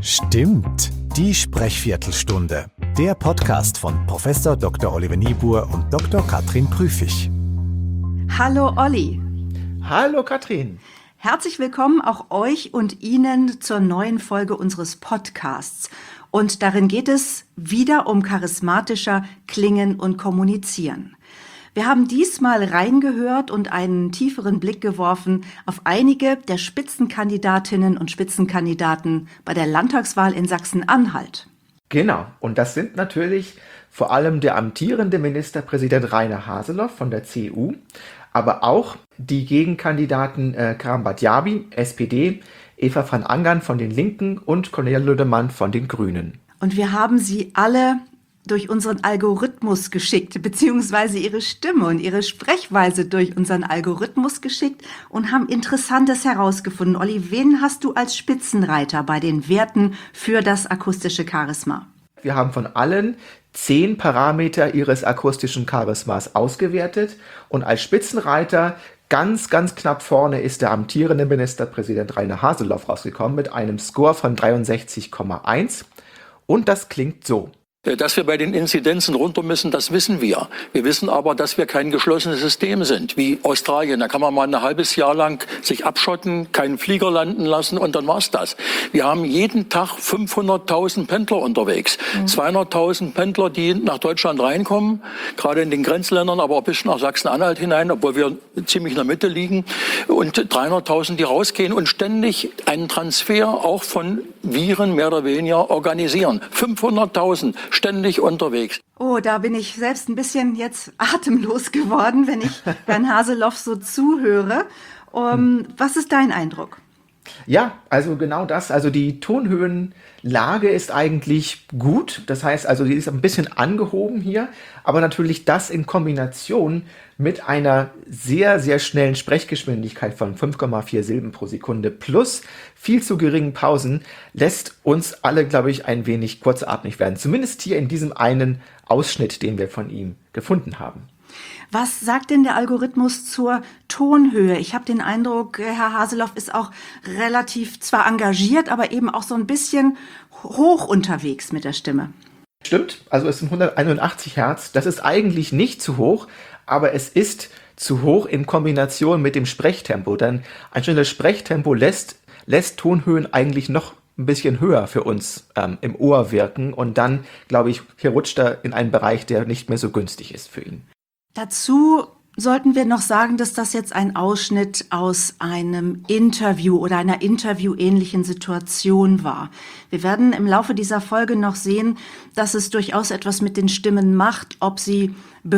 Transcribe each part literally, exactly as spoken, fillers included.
Stimmt, die Sprechviertelstunde. Der Podcast von Professor Doktor Oliver Niebuhr und Doktor Katrin Prüfig. Hallo Olli. Hallo Katrin. Herzlich willkommen auch euch und Ihnen zur neuen Folge unseres Podcasts. Und darin geht es wieder um charismatischer Klingen und Kommunizieren. Wir haben diesmal reingehört und einen tieferen Blick geworfen auf einige der Spitzenkandidatinnen und Spitzenkandidaten bei der Landtagswahl in Sachsen-Anhalt. Genau, und das sind natürlich vor allem der amtierende Ministerpräsident Rainer Haseloff von der C D U, aber auch die Gegenkandidaten äh, Karam Badjabi, S P D, Eva van Angern von den Linken und Cornelia Lüdemann von den Grünen. Und wir haben sie alle durch unseren Algorithmus geschickt, beziehungsweise ihre Stimme und ihre Sprechweise durch unseren Algorithmus geschickt und haben Interessantes herausgefunden. Olli, wen hast du als Spitzenreiter bei den Werten für das akustische Charisma? Wir haben von allen zehn Parameter ihres akustischen Charismas ausgewertet und als Spitzenreiter ganz, ganz knapp vorne ist der amtierende Ministerpräsident Rainer Haseloff rausgekommen mit einem Score von dreiundsechzig Komma eins und das klingt so. Dass wir bei den Inzidenzen runter müssen, das wissen wir. Wir wissen aber, dass wir kein geschlossenes System sind, wie Australien. Da kann man mal ein halbes Jahr lang sich abschotten, keinen Flieger landen lassen und dann war's das. Wir haben jeden Tag fünfhunderttausend Pendler unterwegs. Mhm. zweihunderttausend Pendler, die nach Deutschland reinkommen, gerade in den Grenzländern, aber auch bis nach Sachsen-Anhalt hinein, obwohl wir ziemlich in der Mitte liegen. Und dreihunderttausend, die rausgehen und ständig einen Transfer auch von Viren mehr oder weniger organisieren. fünfhunderttausend. Ständig unterwegs. Oh, da bin ich selbst ein bisschen jetzt atemlos geworden, wenn ich Herrn Haseloff so zuhöre. Um, hm. Was ist dein Eindruck? Ja, also genau das. Also die Tonhöhenlage ist eigentlich gut. Das heißt also, die ist ein bisschen angehoben hier. Aber natürlich das in Kombination mit einer sehr, sehr schnellen Sprechgeschwindigkeit von fünf Komma vier Silben pro Sekunde plus viel zu geringen Pausen lässt uns alle, glaube ich, ein wenig kurzatmig werden. Zumindest hier in diesem einen Ausschnitt, den wir von ihm gefunden haben. Was sagt denn der Algorithmus zur Tonhöhe? Ich habe den Eindruck, Herr Haseloff ist auch relativ zwar engagiert, aber eben auch so ein bisschen hoch unterwegs mit der Stimme. Stimmt, also es sind hunderteinundachtzig Hertz. Das ist eigentlich nicht zu hoch, aber es ist zu hoch in Kombination mit dem Sprechtempo. Denn ein schnelles Sprechtempo lässt, lässt Tonhöhen eigentlich noch ein bisschen höher für uns ähm, im Ohr wirken. Und dann, glaube ich, hier rutscht er in einen Bereich, der nicht mehr so günstig ist für ihn. Dazu sollten wir noch sagen, dass das jetzt ein Ausschnitt aus einem Interview oder einer interviewähnlichen Situation war. Wir werden im Laufe dieser Folge noch sehen, dass es durchaus etwas mit den Stimmen macht, ob sie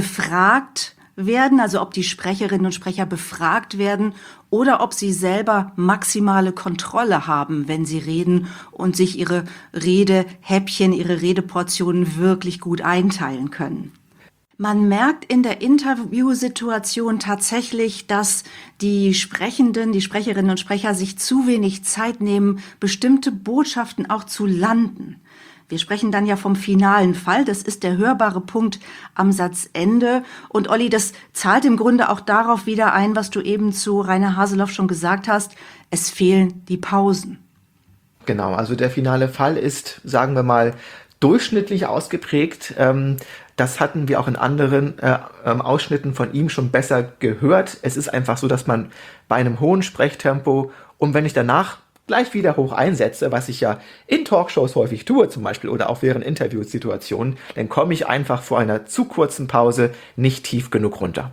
befragt werden, also ob die Sprecherinnen und Sprecher befragt werden oder ob sie selber maximale Kontrolle haben, wenn sie reden und sich ihre Redehäppchen, ihre Redeportionen wirklich gut einteilen können. Man merkt in der Interviewsituation tatsächlich, dass die Sprechenden, die Sprecherinnen und Sprecher sich zu wenig Zeit nehmen, bestimmte Botschaften auch zu landen. Wir sprechen dann ja vom finalen Fall, das ist der hörbare Punkt am Satzende. Und Olli, das zahlt im Grunde auch darauf wieder ein, was du eben zu Rainer Haseloff schon gesagt hast, es fehlen die Pausen. Genau, also der finale Fall ist, sagen wir mal, durchschnittlich ausgeprägt. Ähm, Das hatten wir auch in anderen äh, ähm, Ausschnitten von ihm schon besser gehört. Es ist einfach so, dass man bei einem hohen Sprechtempo und wenn ich danach gleich wieder hoch einsetze, was ich ja in Talkshows häufig tue zum Beispiel oder auch während Interviewsituationen, dann komme ich einfach vor einer zu kurzen Pause nicht tief genug runter.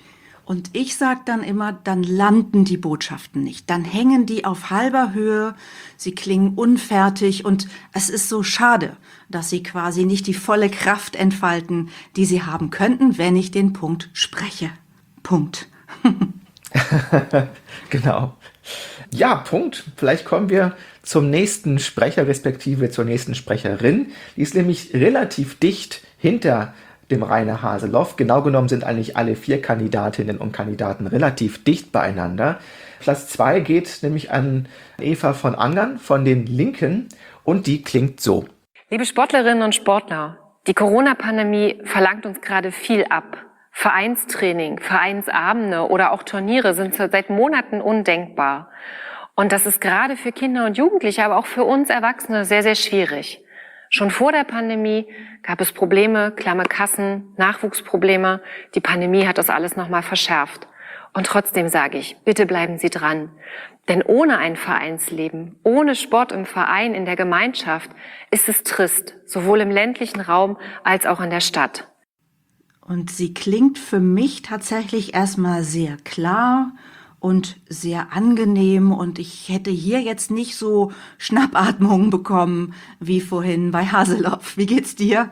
Und ich sage dann immer, dann landen die Botschaften nicht. Dann hängen die auf halber Höhe, sie klingen unfertig und es ist so schade, dass sie quasi nicht die volle Kraft entfalten, die sie haben könnten, wenn ich den Punkt spreche. Punkt. Genau. Ja, Punkt. Vielleicht kommen wir zum nächsten Sprecher, respektive zur nächsten Sprecherin. Die ist nämlich relativ dicht hinter dem Rainer Haseloff. Genau genommen sind eigentlich alle vier Kandidatinnen und Kandidaten relativ dicht beieinander. Platz zwei geht nämlich an Eva van Angern von den Linken und die klingt so. Liebe Sportlerinnen und Sportler, die Corona-Pandemie verlangt uns gerade viel ab. Vereinstraining, Vereinsabende oder auch Turniere sind seit Monaten undenkbar. Und das ist gerade für Kinder und Jugendliche, aber auch für uns Erwachsene sehr, sehr schwierig. Schon vor der Pandemie gab es Probleme, klamme Kassen, Nachwuchsprobleme. Die Pandemie hat das alles nochmal verschärft. Und trotzdem sage ich, bitte bleiben Sie dran. Denn ohne ein Vereinsleben, ohne Sport im Verein, in der Gemeinschaft, ist es trist, sowohl im ländlichen Raum als auch in der Stadt. Und sie klingt für mich tatsächlich erstmal sehr klar und sehr angenehm. Und ich hätte hier jetzt nicht so Schnappatmungen bekommen wie vorhin bei Haseloff. Wie geht's dir?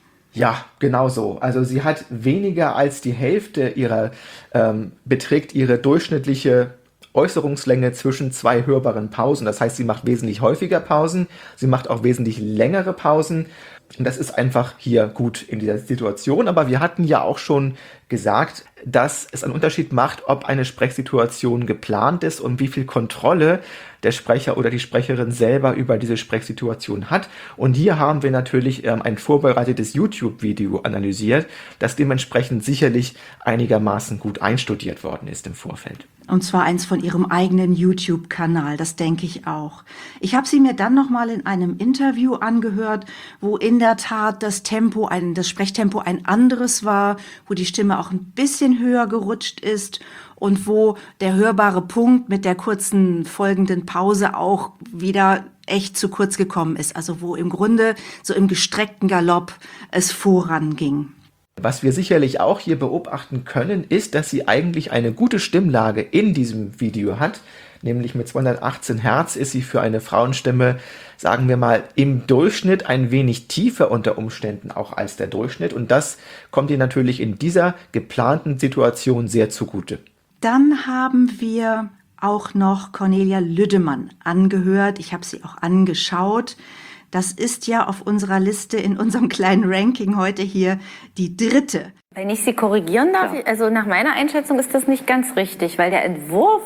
Ja, genau so. Also sie hat weniger als die Hälfte ihrer, ähm, beträgt ihre durchschnittliche Äußerungslänge zwischen zwei hörbaren Pausen. Das heißt, sie macht wesentlich häufiger Pausen, sie macht auch wesentlich längere Pausen. Und das ist einfach hier gut in dieser Situation. Aber wir hatten ja auch schon gesagt, dass es einen Unterschied macht, ob eine Sprechsituation geplant ist und wie viel Kontrolle der Sprecher oder die Sprecherin selber über diese Sprechsituation hat. Und hier haben wir natürlich ähm, ein vorbereitetes YouTube-Video analysiert, das dementsprechend sicherlich einigermaßen gut einstudiert worden ist im Vorfeld. Und zwar eins von ihrem eigenen YouTube-Kanal, das denke ich auch. Ich habe sie mir dann nochmal in einem Interview angehört, wo in der Tat das Tempo, ein, das Sprechtempo ein anderes war, wo die Stimme auch ein bisschen höher gerutscht ist und wo der hörbare Punkt mit der kurzen folgenden Pause auch wieder echt zu kurz gekommen ist. Also wo im Grunde so im gestreckten Galopp es voranging. Was wir sicherlich auch hier beobachten können, ist, dass sie eigentlich eine gute Stimmlage in diesem Video hat. Nämlich mit zweihundertachtzehn Hertz ist sie für eine Frauenstimme, sagen wir mal, im Durchschnitt ein wenig tiefer unter Umständen auch als der Durchschnitt. Und das kommt ihr natürlich in dieser geplanten Situation sehr zugute. Dann haben wir auch noch Cornelia Lüdemann angehört. Ich habe sie auch angeschaut. Das ist ja auf unserer Liste in unserem kleinen Ranking heute hier die dritte. Wenn ich Sie korrigieren darf, Ja. also nach meiner Einschätzung ist das nicht ganz richtig, weil der Entwurf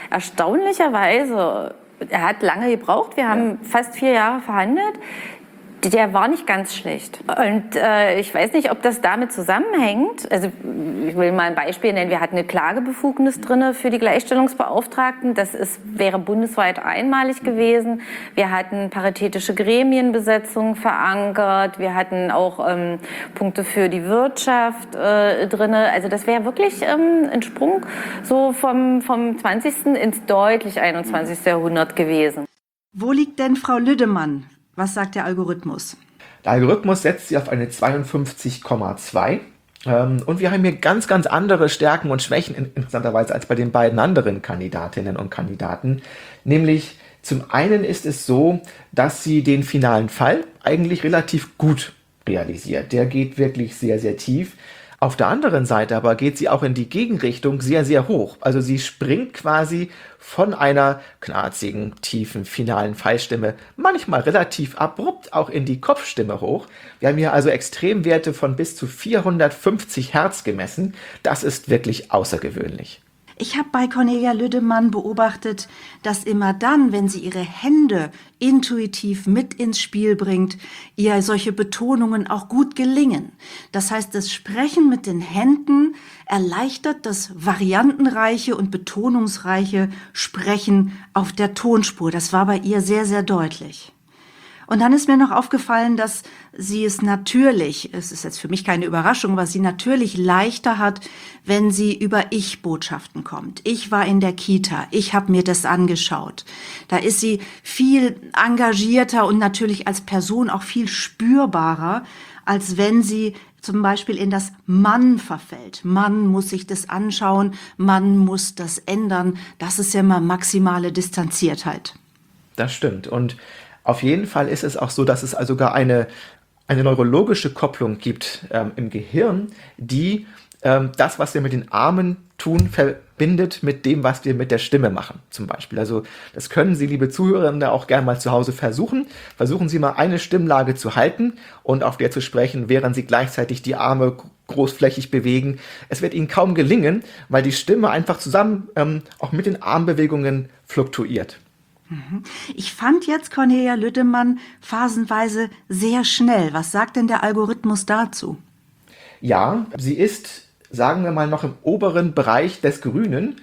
erstaunlicherweise, er hat lange gebraucht, wir haben fast vier Jahre verhandelt, der war nicht ganz schlecht. Und äh, ich weiß nicht, ob das damit zusammenhängt. Also ich will mal ein Beispiel nennen. Wir hatten eine Klagebefugnis drin für die Gleichstellungsbeauftragten. Das ist, wäre bundesweit einmalig gewesen. Wir hatten paritätische Gremienbesetzung verankert. Wir hatten auch ähm, Punkte für die Wirtschaft äh, drin. Also das wäre wirklich ähm, ein Sprung so vom, vom zwanzigsten ins deutlich einundzwanzigsten Jahrhundert gewesen. Wo liegt denn Frau Lüdemann? Was sagt der Algorithmus? Der Algorithmus setzt sie auf eine zweiundfünfzig Komma zwei. Ähm, und wir haben hier ganz, ganz andere Stärken und Schwächen in, interessanterweise als bei den beiden anderen Kandidatinnen und Kandidaten. Nämlich zum einen ist es so, dass sie den finalen Fall eigentlich relativ gut realisiert. Der geht wirklich sehr, sehr tief. Auf der anderen Seite aber geht sie auch in die Gegenrichtung sehr, sehr hoch. Also sie springt quasi von einer knarzigen, tiefen, finalen Fallstimme manchmal relativ abrupt auch in die Kopfstimme hoch. Wir haben hier also Extremwerte von bis zu vierhundertfünfzig Hertz gemessen. Das ist wirklich außergewöhnlich. Ich habe bei Cornelia Lüdemann beobachtet, dass immer dann, wenn sie ihre Hände intuitiv mit ins Spiel bringt, ihr solche Betonungen auch gut gelingen. Das heißt, das Sprechen mit den Händen erleichtert das variantenreiche und betonungsreiche Sprechen auf der Tonspur. Das war bei ihr sehr, sehr deutlich. Und dann ist mir noch aufgefallen, dass sie es natürlich, es ist jetzt für mich keine Überraschung, aber sie natürlich leichter hat, wenn sie über Ich-Botschaften kommt. Ich war in der Kita, ich habe mir das angeschaut. Da ist sie viel engagierter und natürlich als Person auch viel spürbarer, als wenn sie zum Beispiel in das Mann verfällt. Man muss sich das anschauen, man muss das ändern. Das ist ja immer maximale Distanziertheit. Das stimmt. Und auf jeden Fall ist es auch so, dass es also sogar eine, eine neurologische Kopplung gibt ähm, im Gehirn, die ähm, das, was wir mit den Armen tun, verbindet mit dem, was wir mit der Stimme machen, zum Beispiel. Also das können Sie, liebe Zuhörerinnen, auch gerne mal zu Hause versuchen. Versuchen Sie mal eine Stimmlage zu halten und auf der zu sprechen, während Sie gleichzeitig die Arme großflächig bewegen. Es wird Ihnen kaum gelingen, weil die Stimme einfach zusammen ähm, auch mit den Armbewegungen fluktuiert. Ich fand jetzt Cornelia Lüdemann phasenweise sehr schnell. Was sagt denn der Algorithmus dazu? Ja, sie ist, sagen wir mal, noch im oberen Bereich des Grünen.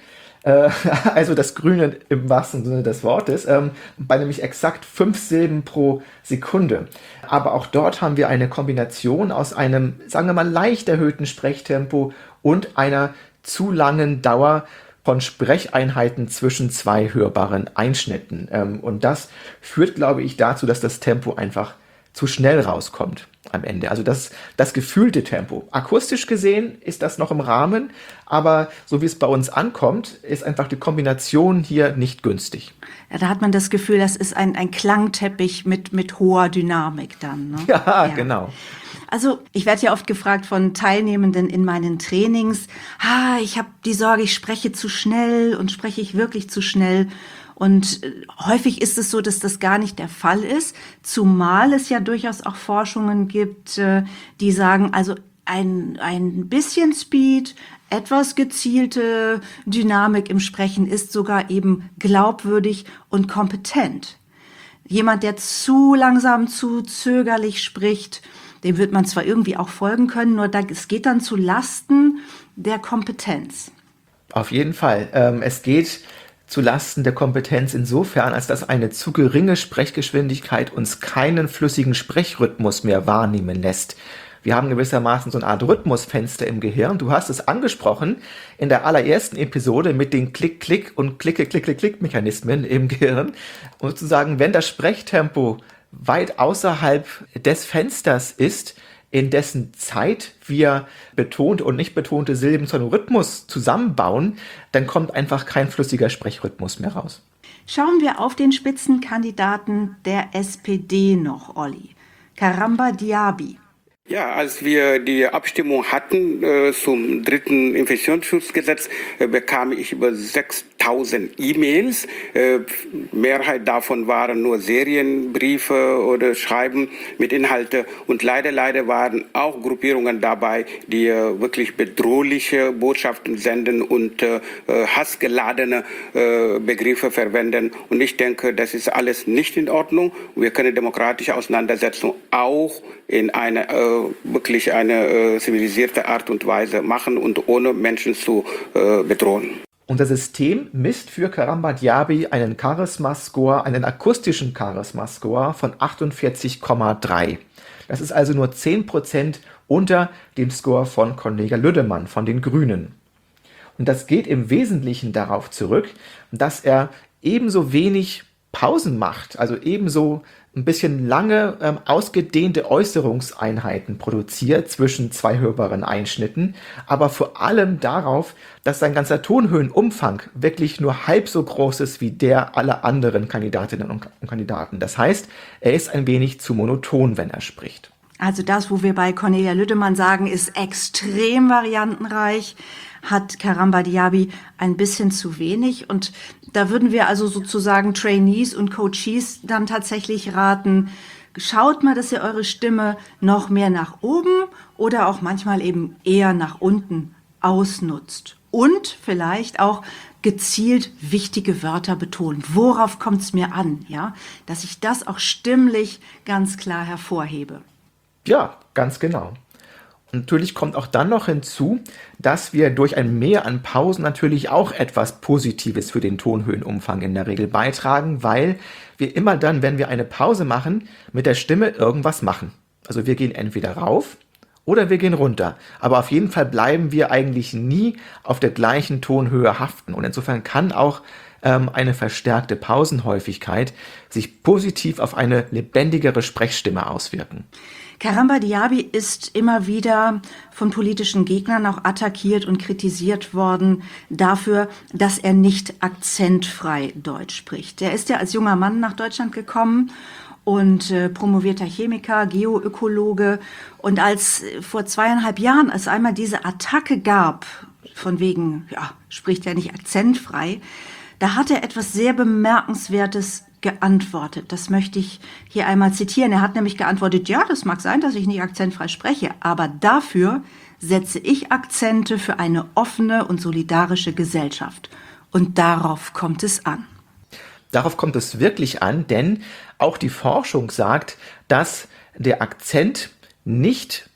Äh, also das Grüne im wahrsten Sinne des Wortes, ähm, bei nämlich exakt fünf Silben pro Sekunde. Aber auch dort haben wir eine Kombination aus einem, sagen wir mal, leicht erhöhten Sprechtempo und einer zu langen Dauer von Sprecheinheiten zwischen zwei hörbaren Einschnitten. Ähm, und das führt, glaube ich, dazu, dass das Tempo einfach zu schnell rauskommt am Ende. Also das, das gefühlte Tempo. Akustisch gesehen ist das noch im Rahmen, aber so wie es bei uns ankommt, ist einfach die Kombination hier nicht günstig. Ja, da hat man das Gefühl, das ist ein, ein Klangteppich mit, mit hoher Dynamik dann. Ne? Ja, ja, genau. Also ich werde ja oft gefragt von Teilnehmenden in meinen Trainings, ah, ich habe die Sorge, ich spreche zu schnell und spreche ich wirklich zu schnell. Und häufig ist es so, dass das gar nicht der Fall ist, zumal es ja durchaus auch Forschungen gibt, die sagen, also ein, ein bisschen Speed, etwas gezielte Dynamik im Sprechen ist sogar eben glaubwürdig und kompetent. Jemand, der zu langsam, zu zögerlich spricht, dem wird man zwar irgendwie auch folgen können, nur da, es geht dann zu Lasten der Kompetenz. Auf jeden Fall. Ähm, es geht zu Lasten der Kompetenz insofern, als dass eine zu geringe Sprechgeschwindigkeit uns keinen flüssigen Sprechrhythmus mehr wahrnehmen lässt. Wir haben gewissermaßen so eine Art Rhythmusfenster im Gehirn. Du hast es angesprochen in der allerersten Episode mit den Klick-Klick- und Klicke-Klick-Klick-Klick-Mechanismen im Gehirn. Und sozusagen, wenn das Sprechtempo weit außerhalb des Fensters ist, in dessen Zeit wir betonte und nicht betonte Silben zu einem Rhythmus zusammenbauen, dann kommt einfach kein flüssiger Sprechrhythmus mehr raus. Schauen wir auf den Spitzenkandidaten der S P D noch, Olli. Karamba Diaby. Ja, als wir die Abstimmung hatten äh, zum dritten Infektionsschutzgesetz, äh, bekam ich über sechstausend E-Mails. Äh, Mehrheit davon waren nur Serienbriefe oder Schreiben mit Inhalte. Und leider, leider waren auch Gruppierungen dabei, die äh, wirklich bedrohliche Botschaften senden und äh, hassgeladene äh, Begriffe verwenden. Und ich denke, das ist alles nicht in Ordnung. Wir können demokratische Auseinandersetzung auch in einer äh, wirklich eine äh, zivilisierte Art und Weise machen und ohne Menschen zu äh, bedrohen. Unser System misst für Karamba Diaby einen Charisma-Score, einen akustischen Charisma-Score von achtundvierzig Komma drei. Das ist also nur zehn Prozent unter dem Score von Cornelia Lüdemann von den Grünen. Und das geht im Wesentlichen darauf zurück, dass er ebenso wenig Pausen macht, also ebenso ein bisschen lange ähm, ausgedehnte Äußerungseinheiten produziert zwischen zwei hörbaren Einschnitten, aber vor allem darauf, dass sein ganzer Tonhöhenumfang wirklich nur halb so groß ist wie der aller anderen Kandidatinnen und Kandidaten. Das heißt, er ist ein wenig zu monoton, wenn er spricht. Also das, wo wir bei Cornelia Lüdemann sagen, ist extrem variantenreich, hat Karamba Diaby ein bisschen zu wenig. Und da würden wir also sozusagen Trainees und Coaches dann tatsächlich raten, schaut mal, dass ihr eure Stimme noch mehr nach oben oder auch manchmal eben eher nach unten ausnutzt. Und vielleicht auch gezielt wichtige Wörter betonen. Worauf kommt es mir an? Ja, dass ich das auch stimmlich ganz klar hervorhebe. Ja, ganz genau. Und natürlich kommt auch dann noch hinzu, dass wir durch ein Mehr an Pausen natürlich auch etwas Positives für den Tonhöhenumfang in der Regel beitragen, weil wir immer dann, wenn wir eine Pause machen, mit der Stimme irgendwas machen. Also wir gehen entweder rauf oder wir gehen runter. Aber auf jeden Fall bleiben wir eigentlich nie auf der gleichen Tonhöhe haften. Und insofern kann auch ähm, eine verstärkte Pausenhäufigkeit sich positiv auf eine lebendigere Sprechstimme auswirken. Karamba Diaby ist immer wieder von politischen Gegnern auch attackiert und kritisiert worden dafür, dass er nicht akzentfrei Deutsch spricht. Er ist ja als junger Mann nach Deutschland gekommen und äh, promovierter Chemiker, Geoökologe. Und als äh, vor zweieinhalb Jahren, als einmal diese Attacke gab, von wegen, ja, spricht er nicht akzentfrei, da hat er etwas sehr Bemerkenswertes geantwortet. Das möchte ich hier einmal zitieren. Er hat nämlich geantwortet, ja, das mag sein, dass ich nicht akzentfrei spreche, aber dafür setze ich Akzente für eine offene und solidarische Gesellschaft. Und darauf kommt es an. Darauf kommt es wirklich an, denn auch die Forschung sagt, dass der Akzent nicht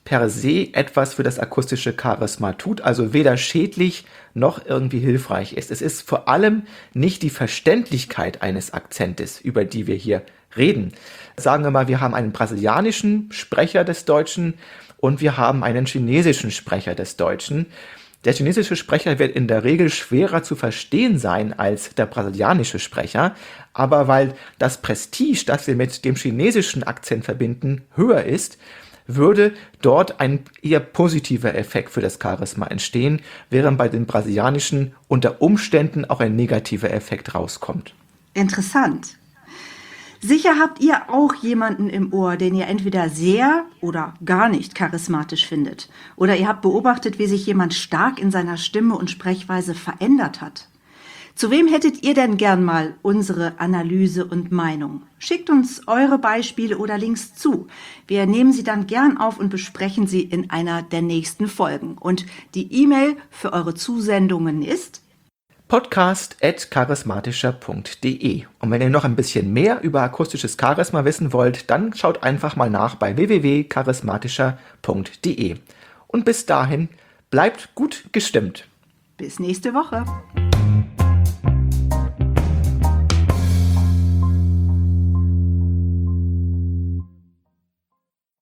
per se etwas für das akustische Charisma tut, also weder schädlich noch irgendwie hilfreich ist. Es ist vor allem nicht die Verständlichkeit eines Akzentes, über die wir hier reden. Sagen wir mal, wir haben einen brasilianischen Sprecher des Deutschen und wir haben einen chinesischen Sprecher des Deutschen. Der chinesische Sprecher wird in der Regel schwerer zu verstehen sein als der brasilianische Sprecher, aber weil das Prestige, das wir mit dem chinesischen Akzent verbinden, höher ist, würde dort ein eher positiver Effekt für das Charisma entstehen, während bei den brasilianischen unter Umständen auch ein negativer Effekt rauskommt. Interessant. Sicher habt ihr auch jemanden im Ohr, den ihr entweder sehr oder gar nicht charismatisch findet. Oder ihr habt beobachtet, wie sich jemand stark in seiner Stimme und Sprechweise verändert hat. Zu wem hättet ihr denn gern mal unsere Analyse und Meinung? Schickt uns eure Beispiele oder Links zu. Wir nehmen sie dann gern auf und besprechen sie in einer der nächsten Folgen. Und die E-Mail für eure Zusendungen ist podcast at charismatischer punkt de. Und wenn ihr noch ein bisschen mehr über akustisches Charisma wissen wollt, dann schaut einfach mal nach bei w w w punkt charismatischer punkt de. Und bis dahin, bleibt gut gestimmt. bis nächste Woche.